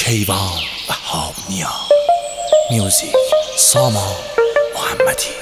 کیوان و هامنیا میوزیک سامان محمدی.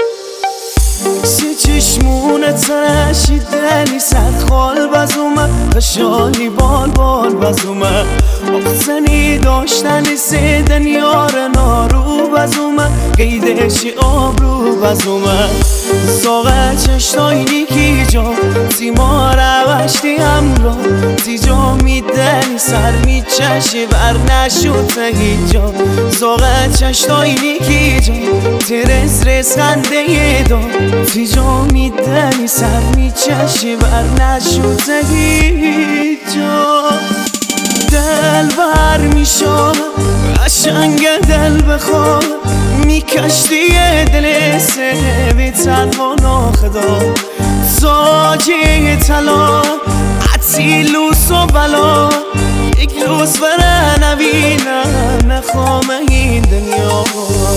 سی چشمونت رشیدنی صد خال بزومه خشانی بال بزومه اخزنی داشتنی سیدن یار نارو بزومه قیدشی آبرو بزومه ساقه چشتایی کی جا سیما روشتی همرا سی جا میدنی سر میچشی بر نشود هیچ جا ساقه چشتایی کی جا ترس رسخنده یه دا سی جا میدنی سر میچشی بر نشود هیچ جا دل بر میشا قشنگ دل بخواه میکشتی دل سوی تنها ناخدا زاجه طلا عطی لوس و بلا یک روز بره نبینم نخوام این دنیا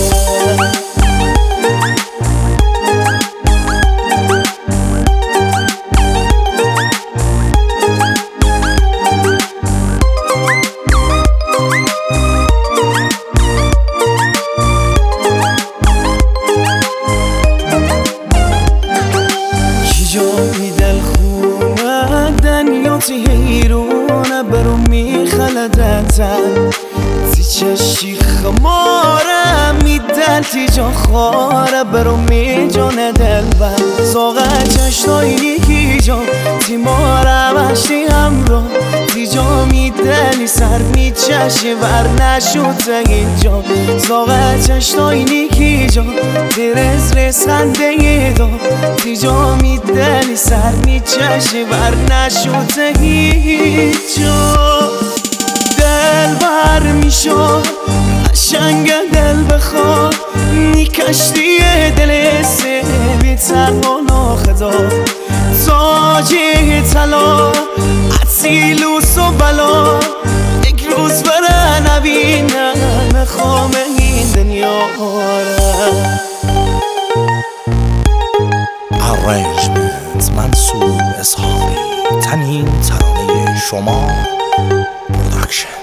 هیرونه برو میخلدتن تی چشی خماره میدل تی جا خاره برو میجانه دل بر زاغه چشتایی کی جا تی ما روشتی همرا تی جا میدلی سر میچشی بر نشود اینجا زاغه چشتایی کی جا تی رسخنده یه دا تی جا میدلی سر میچشی بر نشود هیچ جا دل بر میشا قشنگ دل بخواه میکشتی دل سوی تنها ناخدا تاجه طلا عطی لوس و بلا یک روز بره نبینم نخوام این دنیا Arrangement منصور اسحاقی. تنین ترانه شما پروداکشن.